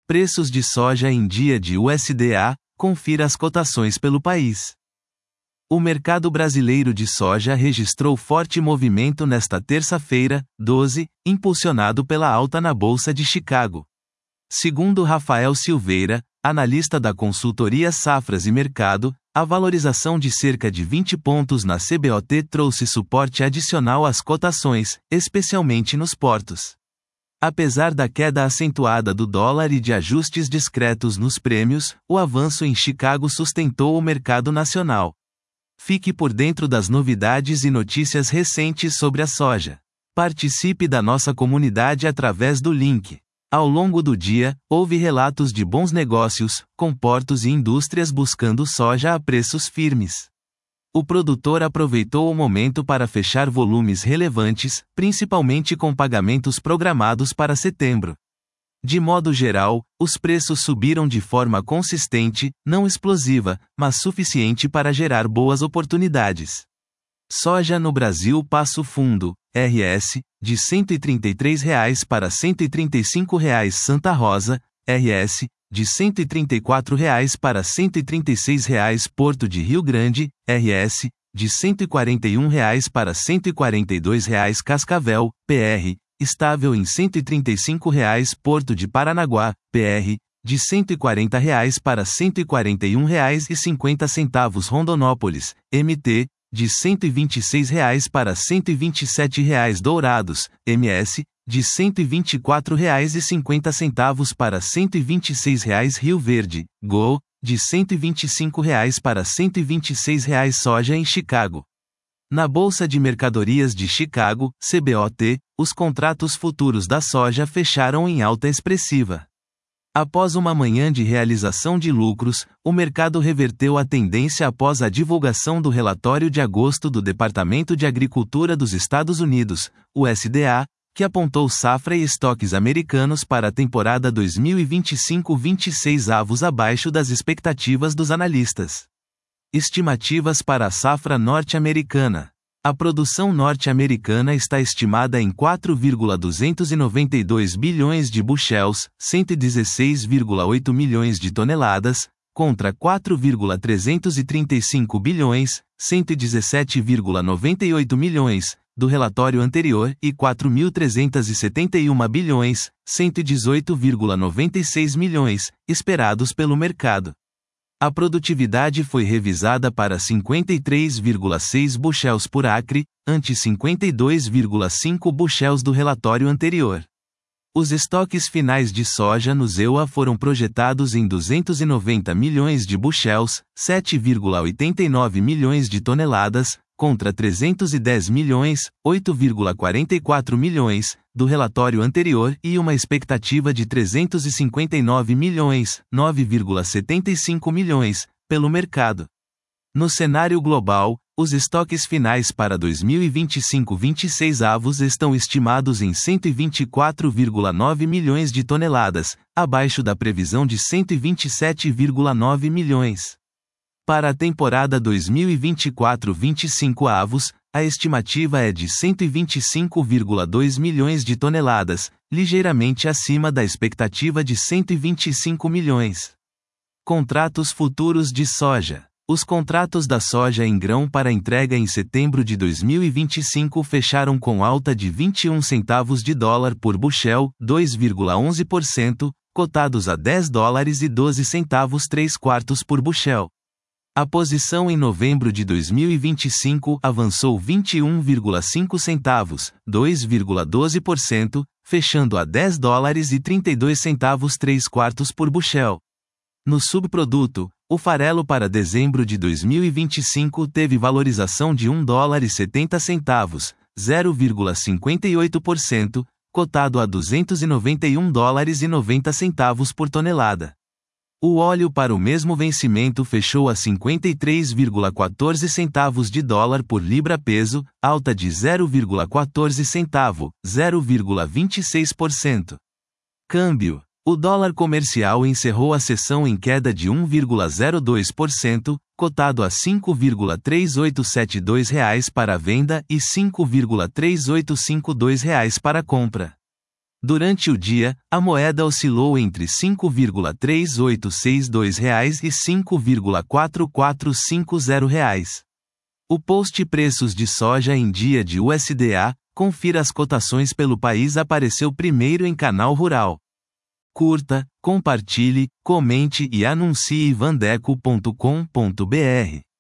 Preços de soja em dia de USDA, confira as cotações pelo país. O mercado brasileiro de soja registrou forte movimento nesta terça-feira, 12, impulsionado pela alta na Bolsa de Chicago. Segundo Rafael Silveira, analista da consultoria Safras e Mercado, a valorização de cerca de 20 pontos na CBOT trouxe suporte adicional às cotações, especialmente nos portos. Apesar da queda acentuada do dólar e de ajustes discretos nos prêmios, o avanço em Chicago sustentou o mercado nacional. Fique por dentro das novidades e notícias recentes sobre a soja. Participe da nossa comunidade através do link. Ao longo do dia, houve relatos de bons negócios, com portos e indústrias buscando soja a preços firmes. O produtor aproveitou o momento para fechar volumes relevantes, principalmente com pagamentos programados para setembro. De modo geral, os preços subiram de forma consistente, não explosiva, mas suficiente para gerar boas oportunidades. Soja no Brasil Passo Fundo, RS, de R$ 133 para R$ 135 Santa Rosa, RS, de R$ 134 para R$ 136 Porto de Rio Grande, RS, de R$ 141 para R$ 142 Cascavel, PR, estável em R$ 135 Porto de Paranaguá, PR, de R$ 140 para R$ 141,50 Rondonópolis, MT, de R$ 126 para R$ 127 Dourados, MS, de R$ 124,50 para R$ 126 Rio Verde, GO, de R$ 125 para R$ 126 soja em Chicago. Na Bolsa de Mercadorias de Chicago, CBOT, os contratos futuros da soja fecharam em alta expressiva. Após uma manhã de realização de lucros, o mercado reverteu a tendência após a divulgação do relatório de agosto do Departamento de Agricultura dos Estados Unidos, USDA, que apontou safra e estoques americanos para a temporada 2025-26 avos abaixo das expectativas dos analistas. Estimativas para a safra norte-americana. A produção norte-americana está estimada em 4,292 bilhões de bushels, 116,8 milhões de toneladas, contra 4,335 bilhões, 117,98 milhões, do relatório anterior, e 4.371 bilhões, 118,96 milhões, esperados pelo mercado. A produtividade foi revisada para 53,6 bushels por acre, ante 52,5 bushels do relatório anterior. Os estoques finais de soja no EUA foram projetados em 290 milhões de bushels, 7,89 milhões de toneladas, contra 310 milhões, 8,44 milhões, do relatório anterior e uma expectativa de 359 milhões, 9,75 milhões, pelo mercado. No cenário global, os estoques finais para 2025-26 avos estão estimados em 124,9 milhões de toneladas, abaixo da previsão de 127,9 milhões. Para a temporada 2024-25 avos, a estimativa é de 125,2 milhões de toneladas, ligeiramente acima da expectativa de 125 milhões. Contratos futuros de soja. Os contratos da soja em grão para entrega em setembro de 2025 fecharam com alta de 21 centavos de dólar por bushel, 2,11%, cotados a $10,12 3/4 por bushel. A posição em novembro de 2025 avançou 21,5 centavos, 2,12%, fechando a $10,32 3/4 por bushel. No subproduto, o farelo para dezembro de 2025 teve valorização de $1,70, 0,58%, cotado a $291,90 por tonelada. O óleo para o mesmo vencimento fechou a 53,14 centavos de dólar por libra-peso, alta de 0,14 centavo, 0,26%. Câmbio. O dólar comercial encerrou a sessão em queda de 1,02%, cotado a R$ 5,3872 para a venda e R$ 5,3852 para a compra. Durante o dia, a moeda oscilou entre R$ 5,3862 e R$ 5,4450. O post Preços de Soja em Dia de USDA, confira as cotações pelo país apareceu primeiro em Canal Rural. Curta, compartilhe, comente e anuncie vandeco.com.br.